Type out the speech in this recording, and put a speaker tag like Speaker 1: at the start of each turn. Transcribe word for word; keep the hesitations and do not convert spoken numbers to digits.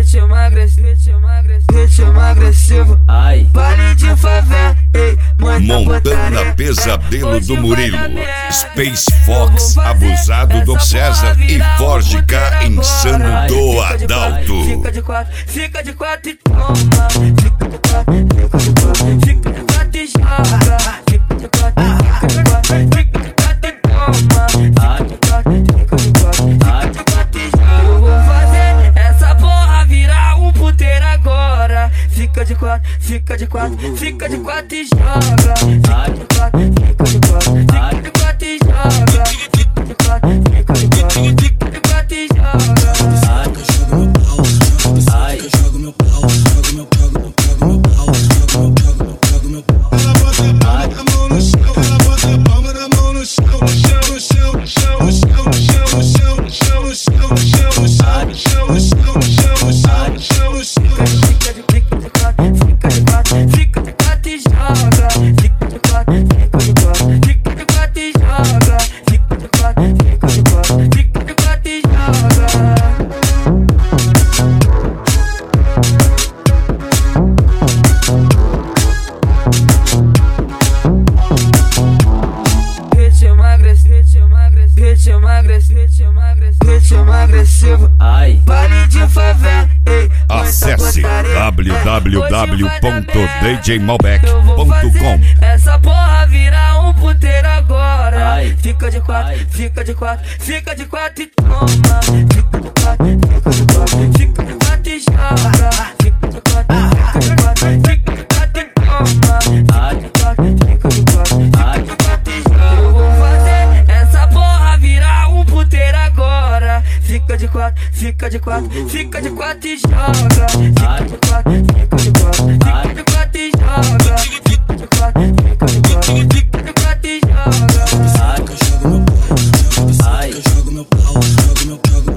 Speaker 1: ritmo agressivo, ritmo agressivo, ritmo agressivo. Ai, baile de favela, ei,
Speaker 2: Montana Pesadelo do Murilo, Space Fox abusado do César e Forge K insano do Adalto.
Speaker 1: Fica de quatro, fica de quatro e toma. Fica de quatro, fica de quatro, fica de quatro e joga. Fica de quatro, fica de quatro, fica de quatro e toma. Fica de quatro, fica de quatro, fica de quatro e joga. Eu vou fazer essa porra virar um puteiro agora. Fica de quatro, fica de quatro, fica de quatro e joga. Fica de quatro, fica de quatro, fica de quatro e joga. Fica de quatro, fica de quatro, fica de quatro e joga.
Speaker 3: Eu jogo meu pau, jogo meu pau, jogo meu pau, jogo meu pau, jogo meu pau. Ela bota a mão no chão, ela bota a palma da mão no chão, no chão, no chão, no chão, no chão, no chão, no chão, no chão, no chão, no chão, no chão, no chão, no chão, no chão, no chão, no chão.
Speaker 1: Fica de fica de quatro, fica de quatro, fica de quatro e joga. Fica de quatro, fica de quatro, fica de quatro e joga. Fica de quatro, fica de quatro, fica de quatro e joga. Ritmo agressivo, ritmo agressivo, ritmo agressivo, ritmo agressivo, ritmo agressivo. Ai, baile de favela, ei,
Speaker 2: Acesse w w w ponto d j malbec ponto com.
Speaker 1: Essa porra vira um puteiro agora. Ai, fica de quatro, fica de quatro, fica de quatro e toma. Fica de quatro, fica de quatro, fica de quatro e joga. Fica de quatro, fica de quatro, fica de quatro e toma. Fica de quatro, fica de quatro, fica de quatro e joga. Eu vou fazer essa porra virar um puteiro agora. Fica de quatro, fica de quatro, fica de quatro e joga. Fica de quatro, fica de quatro, fica de quatro e joga. Fica de quatro, fica de quatro, fica de quatro e joga.
Speaker 3: Eu jogo meu pau, eu jogo meu pau, jogo meu pau.